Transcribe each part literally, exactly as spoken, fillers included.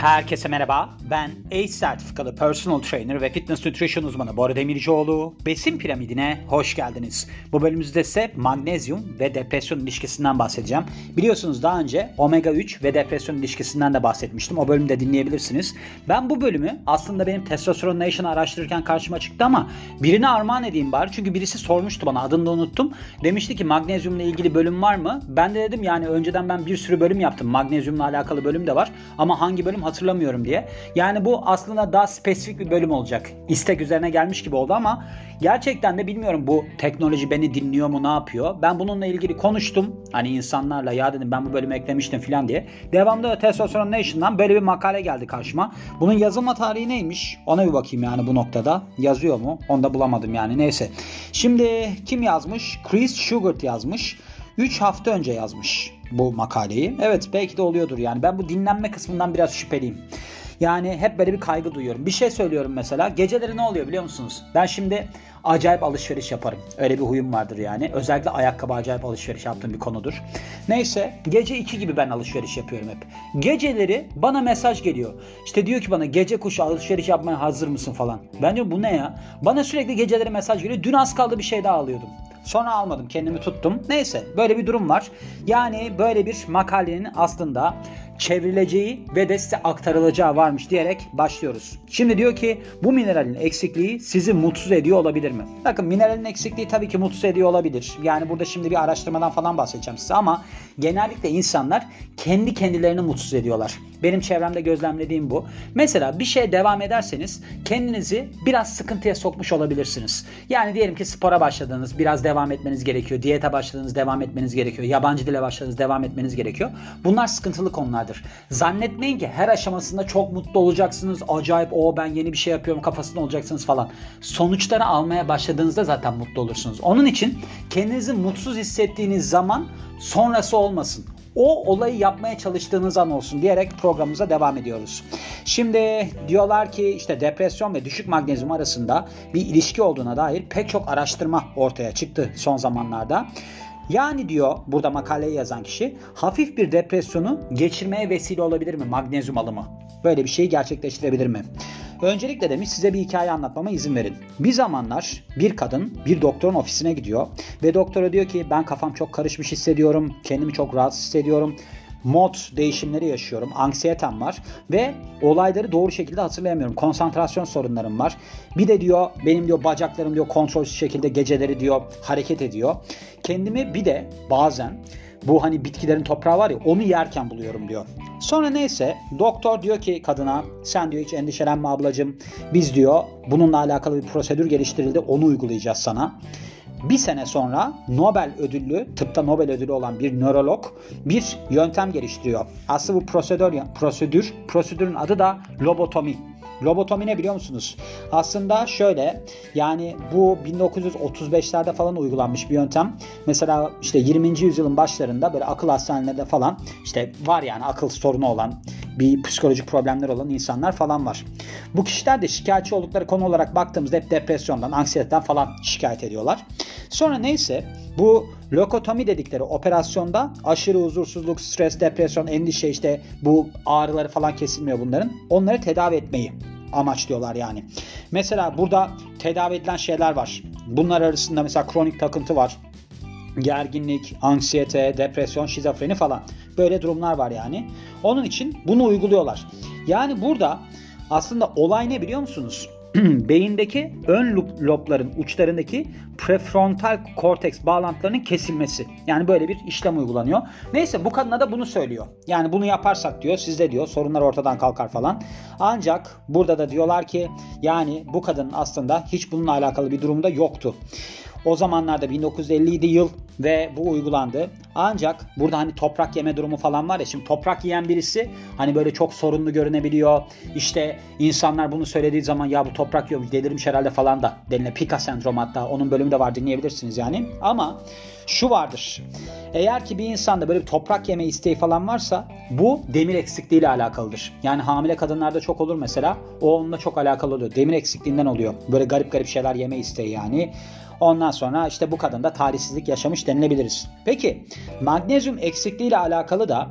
Herkese merhaba. Ben A C E sertifikalı personal trainer ve fitness nutrition uzmanı Bora Demircioğlu. Besin piramidine hoş geldiniz. Bu bölümümüzde ise magnezyum ve depresyon ilişkisinden bahsedeceğim. Biliyorsunuz daha önce omega üç ve depresyon ilişkisinden de bahsetmiştim. O bölümü de dinleyebilirsiniz. Ben bu bölümü aslında benim Testosterone Nation'ı araştırırken karşıma çıktı ama birine armağan edeyim bari. Çünkü birisi sormuştu bana, adını da unuttum. Demişti ki magnezyumla ilgili bölüm var mı? Ben de dedim yani önceden ben bir sürü bölüm yaptım. Magnezyumla alakalı bölüm de var. Ama hangi bölüm hatırlamıyorum diye. Yani bu aslında daha spesifik bir bölüm olacak. İstek üzerine gelmiş gibi oldu ama gerçekten de bilmiyorum bu teknoloji beni dinliyor mu, ne yapıyor? Ben bununla ilgili konuştum. Hani insanlarla, ya dedim ben bu bölümü eklemiştim falan diye. Devamında Testosterone Nation'dan böyle bir makale geldi karşıma. Bunun yazılma tarihi neymiş? Ona bir bakayım yani bu noktada. Yazıyor mu? Onu da bulamadım yani, neyse. Şimdi kim yazmış? Chris Shugart yazmış. üç hafta önce yazmış bu makaleyi. Evet, belki de oluyordur yani. Ben bu dinlenme kısmından biraz şüpheliyim. Yani hep böyle bir kaygı duyuyorum. Bir şey söylüyorum mesela. Geceleri ne oluyor biliyor musunuz? Ben şimdi acayip alışveriş yaparım. Öyle bir huyum vardır yani. Özellikle ayakkabı acayip alışveriş yaptığım bir konudur. Neyse, gece iki gibi ben alışveriş yapıyorum hep. Geceleri bana mesaj geliyor. İşte diyor ki bana, gece kuşu alışveriş yapmaya hazır mısın falan. Ben diyorum bu ne ya? Bana sürekli geceleri mesaj geliyor. Dün az kaldı bir şey daha alıyordum. Sonra almadım, kendimi tuttum. Neyse, böyle bir durum var. Yani böyle bir makalenin aslında çevrileceği ve de size aktarılacağı varmış diyerek başlıyoruz. Şimdi diyor ki bu mineralin eksikliği sizi mutsuz ediyor olabilir mi? Bakın, mineralin eksikliği tabii ki mutsuz ediyor olabilir. Yani burada şimdi bir araştırmadan falan bahsedeceğim size ama genellikle insanlar kendi kendilerini mutsuz ediyorlar. Benim çevremde gözlemlediğim bu. Mesela bir şeye devam ederseniz kendinizi biraz sıkıntıya sokmuş olabilirsiniz. Yani diyelim ki spora başladınız, biraz devam etmeniz gerekiyor. Diyete başladınız, devam etmeniz gerekiyor. Yabancı dile başladınız, devam etmeniz gerekiyor. Bunlar sıkıntılı konulardır. Zannetmeyin ki her aşamasında çok mutlu olacaksınız. Acayip o ben yeni bir şey yapıyorum kafasında olacaksınız falan. Sonuçları almaya başladığınızda zaten mutlu olursunuz. Onun için kendinizi mutsuz hissettiğiniz zaman sonrası olmasın. O olayı yapmaya çalıştığınız an olsun diyerek programımıza devam ediyoruz. Şimdi diyorlar ki işte depresyon ve düşük magnezyum arasında bir ilişki olduğuna dair pek çok araştırma ortaya çıktı son zamanlarda. Yani diyor burada makaleyi yazan kişi, hafif bir depresyonu geçirmeye vesile olabilir mi magnezyum alımı? Böyle bir şeyi gerçekleştirebilir mi? Öncelikle demiş size bir hikaye anlatmama izin verin. Bir zamanlar bir kadın bir doktorun ofisine gidiyor ve doktora diyor ki ben kafam çok karışmış hissediyorum, kendimi çok rahatsız hissediyorum. Mod değişimleri yaşıyorum, anksiyetem var ve olayları doğru şekilde hatırlayamıyorum. Konsantrasyon sorunlarım var. Bir de diyor benim diyor bacaklarım diyor kontrolsüz şekilde geceleri diyor hareket ediyor. Kendimi bir de bazen bu hani bitkilerin toprağı var ya onu yerken buluyorum diyor. Sonra neyse doktor diyor ki kadına sen diyor hiç endişelenme ablacığım. Biz diyor bununla alakalı bir prosedür geliştirildi, onu uygulayacağız sana. Bir sene sonra Nobel ödüllü, tıpta Nobel ödülü olan bir nörolog bir yöntem geliştiriyor. Aslında bu prosedür, prosedür, prosedürün adı da lobotomi. Lobotomi ne biliyor musunuz? Aslında şöyle, yani bu bin dokuz yüz otuz beşlerde falan uygulanmış bir yöntem. Mesela işte yirminci yüzyılın başlarında böyle akıl hastanelerinde falan işte var yani akıl sorunu olan, bir psikolojik problemler olan insanlar falan var. Bu kişiler de şikayetçi oldukları konu olarak baktığımızda hep depresyondan, anksiyeteden falan şikayet ediyorlar. Sonra neyse bu lokotomi dedikleri operasyonda aşırı huzursuzluk, stres, depresyon, endişe işte bu ağrıları falan kesilmiyor bunların. Onları tedavi etmeyi amaçlıyorlar yani. Mesela burada tedavi edilen şeyler var. Bunlar arasında mesela kronik takıntı var. Gerginlik, anksiyete, depresyon, şizofreni falan. Böyle durumlar var yani. Onun için bunu uyguluyorlar. Yani burada aslında olay ne biliyor musunuz? Beyindeki ön lobların uçlarındaki prefrontal korteks bağlantılarının kesilmesi. Yani böyle bir işlem uygulanıyor. Neyse bu kadına da bunu söylüyor. Yani bunu yaparsak diyor sizde diyor sorunlar ortadan kalkar falan. Ancak burada da diyorlar ki yani bu kadının aslında hiç bununla alakalı bir durumda yoktu. O zamanlarda bin dokuz yüz elli yıl ve bu uygulandı. Ancak burada hani toprak yeme durumu falan var ya, şimdi toprak yiyen birisi hani böyle çok sorunlu görünebiliyor. İşte insanlar bunu söylediği zaman ya bu toprak yiyor delirmiş herhalde falan da denilen Pika sendromu, hatta onun bölümü de var, dinleyebilirsiniz yani. Ama şu vardır. Eğer ki bir insanda böyle bir toprak yeme isteği falan varsa bu demir eksikliği ile alakalıdır. Yani hamile kadınlarda çok olur mesela. O onunla çok alakalı oluyor. Demir eksikliğinden oluyor. Böyle garip garip şeyler yeme isteği yani. Ondan sonra işte bu kadın da talihsizlik yaşamış denilebiliriz. Peki magnezyum eksikliği ile alakalı da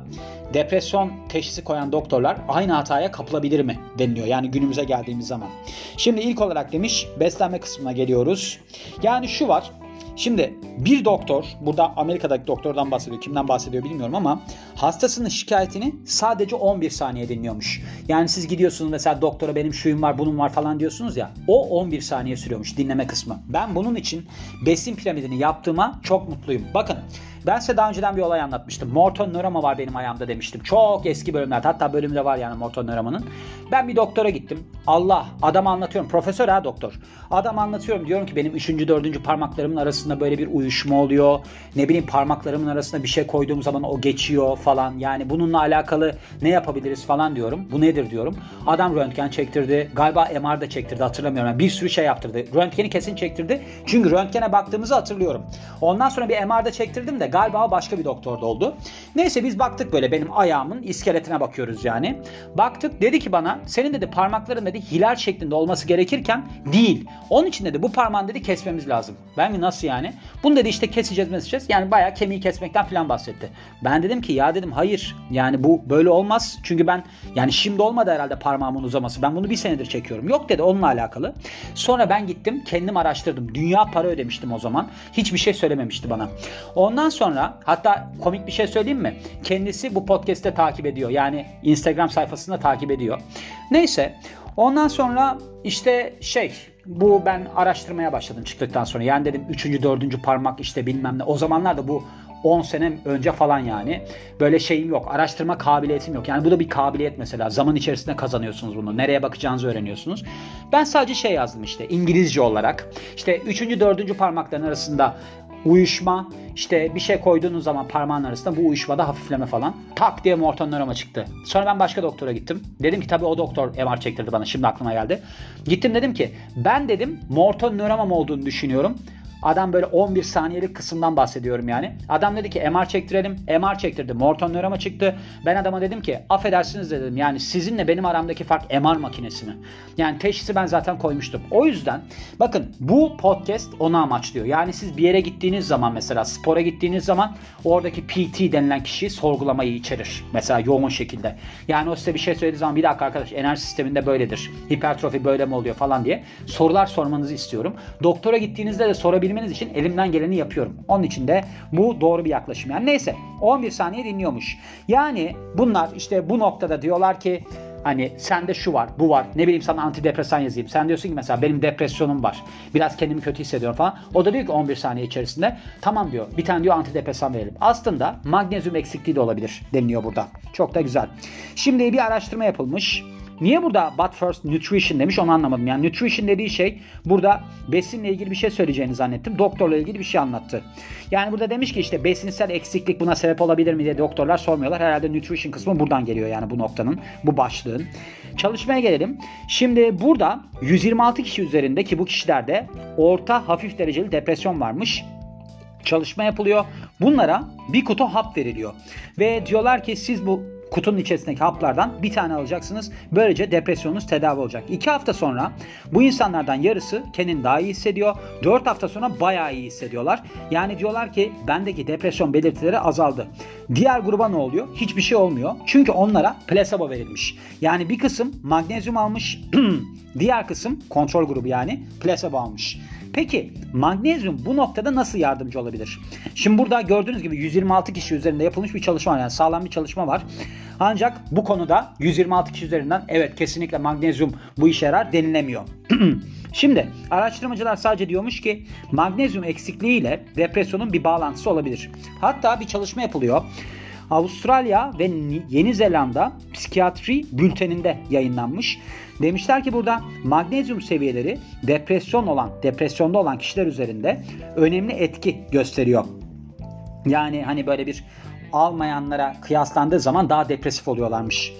depresyon teşhisi koyan doktorlar aynı hataya kapılabilir mi deniliyor. Yani günümüze geldiğimiz zaman. Şimdi ilk olarak demiş, beslenme kısmına geliyoruz. Yani şu var. Şimdi bir doktor, burada Amerika'daki doktordan bahsediyor, kimden bahsediyor bilmiyorum ama hastasının şikayetini sadece on bir saniye dinliyormuş. Yani siz gidiyorsunuz mesela doktora benim şuyum var bunun var falan diyorsunuz ya, o on bir saniye sürüyormuş dinleme kısmı. Ben bunun için besin piramidini yaptığıma çok mutluyum. Bakın, ben size daha önceden bir olay anlatmıştım. Morton nöroma var benim ayağımda demiştim. Çok eski bölümlerde, hatta bölümde var yani morton nöromanın. Ben bir doktora gittim. Allah, adamı anlatıyorum. Profesör ha doktor. Adam anlatıyorum, diyorum ki benim üçüncü dördüncü parmaklarımın arasında böyle bir uyuşma oluyor. Ne bileyim, parmaklarımın arasında bir şey koyduğum zaman o geçiyor falan. Yani bununla alakalı ne yapabiliriz falan diyorum. Bu nedir diyorum. Adam röntgen çektirdi. Galiba M R da çektirdi, hatırlamıyorum. Yani bir sürü şey yaptırdı. Röntgeni kesin çektirdi. Çünkü röntgene baktığımızı hatırlıyorum. Ondan sonra bir M R'da çektirdim de galiba başka bir doktorda oldu. Neyse biz baktık, böyle benim ayağımın iskeletine bakıyoruz yani. Baktık, dedi ki bana senin dedi parmakların dedi hilal şeklinde olması gerekirken değil. Onun için dedi bu parmağını dedi kesmemiz lazım. Ben mi, nasıl yani? Bunu dedi işte keseceğiz meseceğiz. Yani bayağı kemiği kesmekten falan bahsetti. Ben dedim ki ya dedim hayır yani bu böyle olmaz. Çünkü ben yani şimdi olmadı herhalde parmağımın uzaması. Ben bunu bir senedir çekiyorum. Yok dedi, onunla alakalı. Sonra ben gittim kendim araştırdım. Dünya para ödemiştim o zaman. Hiçbir şey söylememişti bana. Ondan sonra hatta komik bir şey söyleyeyim mi? Kendisi bu podcast'te takip ediyor. Yani Instagram sayfasında takip ediyor. Neyse. Ondan sonra işte şey, bu ben araştırmaya başladım çıktıktan sonra. Yani dedim üçüncü dördüncü parmak işte bilmem ne. O zamanlarda bu on sene önce falan yani. Böyle şeyim yok. Araştırma kabiliyetim yok. Yani bu da bir kabiliyet mesela. Zaman içerisinde kazanıyorsunuz bunu. Nereye bakacağınızı öğreniyorsunuz. Ben sadece şey yazdım işte İngilizce olarak. İşte üçüncü dördüncü parmakların arasında uyuşma, işte bir şey koyduğunuz zaman parmağın arasında bu uyuşmada hafifleme falan. Tak diye morton nöroma çıktı. Sonra ben başka doktora gittim. Dedim ki tabii o doktor M R çektirdi bana. Şimdi aklıma geldi. Gittim dedim ki ben dedim morton nöromam olduğunu düşünüyorum. Adam böyle on bir saniyelik kısımdan bahsediyorum yani. Adam dedi ki M R çektirelim. M R çektirdi. Morton nöroma çıktı. Ben adama dedim ki affedersiniz dedim. Yani sizinle benim aramdaki fark M R makinesi mi? Yani teşhisi ben zaten koymuştum. O yüzden bakın bu podcast onu amaçlıyor. Yani siz bir yere gittiğiniz zaman, mesela spora gittiğiniz zaman oradaki P T denilen kişi sorgulamayı içerir. Mesela yoğun şekilde. Yani o size bir şey söylediği zaman bir dakika arkadaş enerji sisteminde böyledir. Hipertrofi böyle mi oluyor falan diye sorular sormanızı istiyorum. Doktora gittiğinizde de sorabilirsiniz için elimden geleni yapıyorum. Onun için de bu doğru bir yaklaşım. Yani neyse on bir saniye dinliyormuş. Yani bunlar işte bu noktada diyorlar ki hani sende şu var, bu var. Ne bileyim sana antidepresan yazayım. Sen diyorsun ki mesela benim depresyonum var. Biraz kendimi kötü hissediyorum falan. O da diyor ki on bir saniye içerisinde tamam diyor. Bir tane diyor antidepresan verelim. Aslında magnezyum eksikliği de olabilir deniliyor burada. Çok da güzel. Şimdi bir araştırma yapılmış. Niye burada but first nutrition demiş onu anlamadım. Yani nutrition dediği şey burada besinle ilgili bir şey söyleyeceğini zannettim. Doktorla ilgili bir şey anlattı. Yani burada demiş ki işte besinsel eksiklik buna sebep olabilir mi diye doktorlar sormuyorlar. Herhalde nutrition kısmı buradan geliyor yani bu noktanın, bu başlığın. Çalışmaya gelelim. Şimdi burada yüz yirmi altı kişi üzerinde ki bu kişilerde orta hafif dereceli depresyon varmış. Çalışma yapılıyor. Bunlara bir kutu hap veriliyor. Ve diyorlar ki siz bu kutunun içerisindeki haplardan bir tane alacaksınız. Böylece depresyonunuz tedavi olacak. iki hafta sonra bu insanlardan yarısı kendini daha iyi hissediyor. dört hafta sonra bayağı iyi hissediyorlar. Yani diyorlar ki bendeki depresyon belirtileri azaldı. Diğer gruba ne oluyor? Hiçbir şey olmuyor. Çünkü onlara plasebo verilmiş. Yani bir kısım magnezyum almış. Diğer kısım kontrol grubu yani plasebo almış. Peki magnezyum bu noktada nasıl yardımcı olabilir? Şimdi burada gördüğünüz gibi yüz yirmi altı kişi üzerinde yapılmış bir çalışma var. Yani sağlam bir çalışma var. Ancak bu konuda yüz yirmi altı kişi üzerinden evet kesinlikle magnezyum bu işe yarar denilemiyor. Şimdi araştırmacılar sadece diyormuş ki magnezyum eksikliği ile depresyonun bir bağlantısı olabilir. Hatta bir çalışma yapılıyor. Avustralya ve Yeni Zelanda psikiyatri bülteninde yayınlanmış. Demişler ki burada magnezyum seviyeleri depresyon olan, depresyonda olan kişiler üzerinde önemli etki gösteriyor. Yani hani böyle bir almayanlara kıyaslandığı zaman daha depresif oluyorlarmış.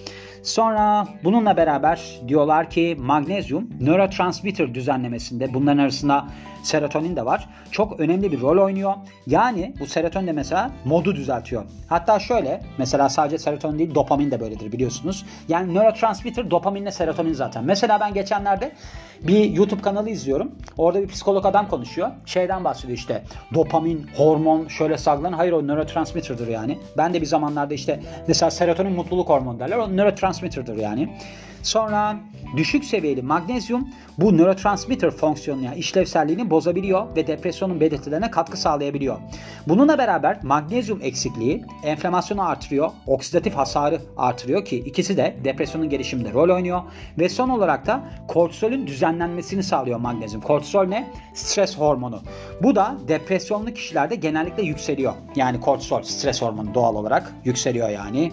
Sonra bununla beraber diyorlar ki magnezyum nörotransmitter düzenlemesinde, bunların arasında serotonin de var, çok önemli bir rol oynuyor. Yani bu serotonin de mesela modu düzeltiyor. Hatta şöyle, mesela sadece serotonin değil, dopamin de böyledir biliyorsunuz. Yani nörotransmitter dopaminle serotonin zaten. Mesela ben geçenlerde bir YouTube kanalı izliyorum. Orada bir psikolog adam konuşuyor. Şeyden bahsediyor işte, dopamin, hormon şöyle salgılanır. Hayır, o nörotransmitter'dır yani. Ben de bir zamanlarda işte mesela serotonin mutluluk hormonu derler. O nörotransmitter'dır yani. Sonra düşük seviyeli magnezyum bu nörotransmitter fonksiyonunu, yani işlevselliğini bozabiliyor ve depresyonun belirtilerine katkı sağlayabiliyor. Bununla beraber magnezyum eksikliği enflamasyonu artırıyor, oksidatif hasarı artırıyor ki ikisi de depresyonun gelişiminde rol oynuyor. Ve son olarak da kortisolün düzenlenmesini sağlıyor magnezyum. Kortisol ne? Stres hormonu. Bu da depresyonlu kişilerde genellikle yükseliyor. Yani kortisol, stres hormonu doğal olarak yükseliyor yani.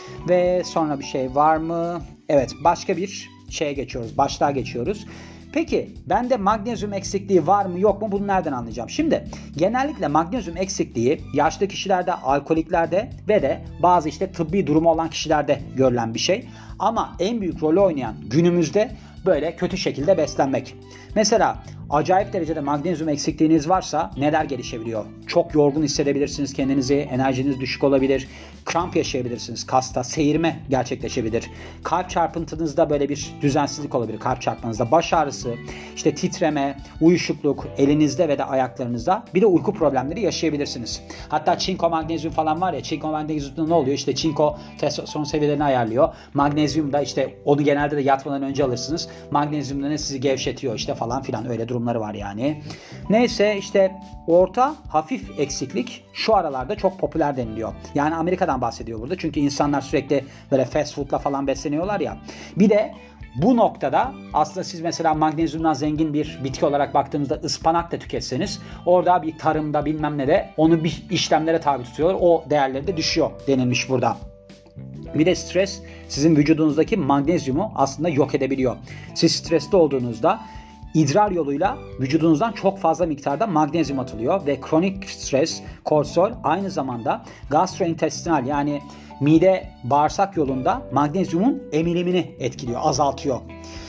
Ve sonra bir şey var mı? Evet, başka bir şeye geçiyoruz. Başlığa geçiyoruz. Peki bende magnezyum eksikliği var mı yok mu, bunu nereden anlayacağım? Şimdi genellikle magnezyum eksikliği yaşlı kişilerde, alkoliklerde ve de bazı işte tıbbi durumu olan kişilerde görülen bir şey. Ama en büyük rolü oynayan günümüzde böyle kötü şekilde beslenmek. Mesela acayip derecede magnezyum eksikliğiniz varsa neler gelişebiliyor? Çok yorgun hissedebilirsiniz kendinizi, enerjiniz düşük olabilir, kramp yaşayabilirsiniz, kasta seyirme gerçekleşebilir. Kalp çarpıntınızda böyle bir düzensizlik olabilir, kalp çarpmanızda, baş ağrısı, işte titreme, uyuşukluk elinizde ve de ayaklarınızda, bir de uyku problemleri yaşayabilirsiniz. Hatta çinko magnezyum falan var ya, çinko magnezyumda ne oluyor? İşte çinko testosteron seviyelerini ayarlıyor. Magnezyum da işte onu genelde de yatmadan önce alırsınız. Magnezyum da ne sizi gevşetiyor işte falan filan, öyle durumları var yani. Neyse işte orta hafif eksiklik şu aralarda çok popüler deniliyor. Yani Amerika'dan bahsediyor burada. Çünkü insanlar sürekli böyle fast food'la falan besleniyorlar ya. Bir de bu noktada aslında siz mesela magnezyumdan zengin bir bitki olarak baktığınızda ıspanak da tüketseniz, orada bir tarımda bilmem ne de onu bir işlemlere tabi tutuyorlar. O değerleri de düşüyor denilmiş burada. Bir de stres sizin vücudunuzdaki magnezyumu aslında yok edebiliyor. Siz stresli olduğunuzda idrar yoluyla vücudunuzdan çok fazla miktarda magnezyum atılıyor ve kronik stres, kortisol aynı zamanda gastrointestinal, yani mide bağırsak yolunda magnezyumun emilimini etkiliyor, azaltıyor.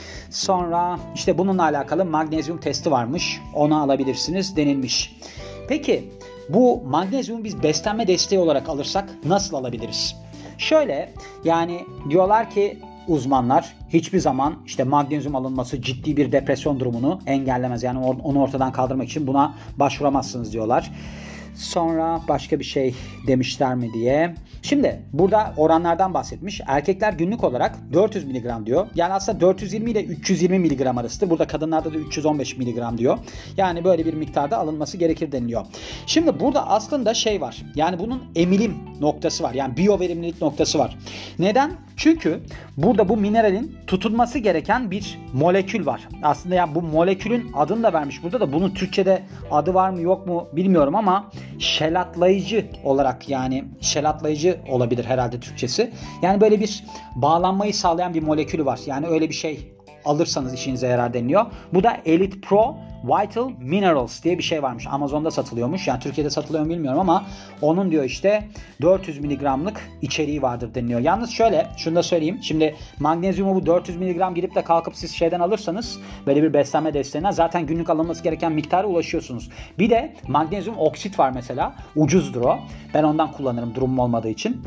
Sonra işte bununla alakalı magnezyum testi varmış, onu alabilirsiniz denilmiş. Peki bu magnezyumu biz beslenme desteği olarak alırsak nasıl alabiliriz? Şöyle, yani diyorlar ki uzmanlar, hiçbir zaman işte magnezyum alınması ciddi bir depresyon durumunu engellemez. Yani onu ortadan kaldırmak için buna başvuramazsınız diyorlar. Sonra başka bir şey demişler mi diye. Şimdi burada oranlardan bahsetmiş. Erkekler günlük olarak dört yüz miligram diyor. Yani aslında dört yüz yirmi ile üç yüz yirmi miligram arasıdır. Burada kadınlarda da üç yüz on beş miligram diyor. Yani böyle bir miktarda alınması gerekir deniliyor. Şimdi burada aslında şey var. Yani bunun emilim noktası var. Yani biyoverimlilik noktası var. Neden? Çünkü burada bu mineralin tutunması gereken bir molekül var. Aslında yani bu molekülün adını da vermiş burada da, bunun Türkçe'de adı var mı yok mu bilmiyorum ama şelatlayıcı olarak, yani şelatlayıcı olabilir herhalde Türkçesi. Yani böyle bir bağlanmayı sağlayan bir molekülü var. Yani öyle bir şey alırsanız işinize yarar deniliyor. Bu da Elite Pro Vital Minerals diye bir şey varmış. Amazon'da satılıyormuş. Yani Türkiye'de satılıyor mu bilmiyorum ama onun diyor işte dört yüz miligramlık içeriği vardır deniliyor. Yalnız şöyle, şunu da söyleyeyim. Şimdi magnezyumu bu dört yüz miligram gidip de kalkıp siz şeyden alırsanız, böyle bir beslenme desteğine zaten günlük alınması gereken miktara ulaşıyorsunuz. Bir de magnezyum oksit var mesela. Ucuzdur o. Ben ondan kullanırım durumum olmadığı için.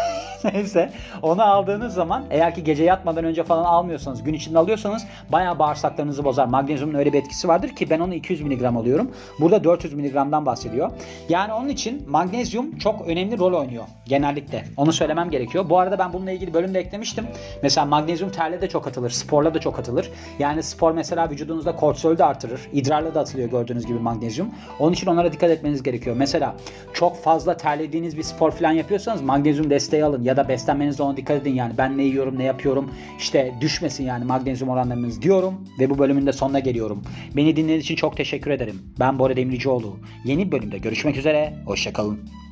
Neyse, onu aldığınız zaman, eğer ki gece yatmadan önce falan almıyorsanız, gün içinde alıyorsanız bayağı bağırsaklarınızı bozar. Magnezyumun öyle bir etkisi vardır ki ben onu iki yüz miligram alıyorum. Burada dört yüz miligramdan bahsediyor. Yani onun için magnezyum çok önemli rol oynuyor genellikle. Onu söylemem gerekiyor. Bu arada ben bununla ilgili bölümde eklemiştim. Mesela magnezyum terle de çok atılır, sporla da çok atılır. Yani spor mesela vücudunuzda kortisolü de artırır. İdrarla da atılıyor gördüğünüz gibi magnezyum. Onun için onlara dikkat etmeniz gerekiyor. Mesela çok fazla terlediğiniz bir spor falan yapıyorsanız magnezyum desteği alın. Ya da beslenmenizde ona dikkat edin, yani ben ne yiyorum, ne yapıyorum, işte düşmesin yani magnezyum oranlarınız diyorum ve bu bölümün de sonuna geliyorum. Beni dinlediğiniz için çok teşekkür ederim. Ben Bora Demircioğlu. Yeni bir bölümde görüşmek üzere. Hoşça kalın.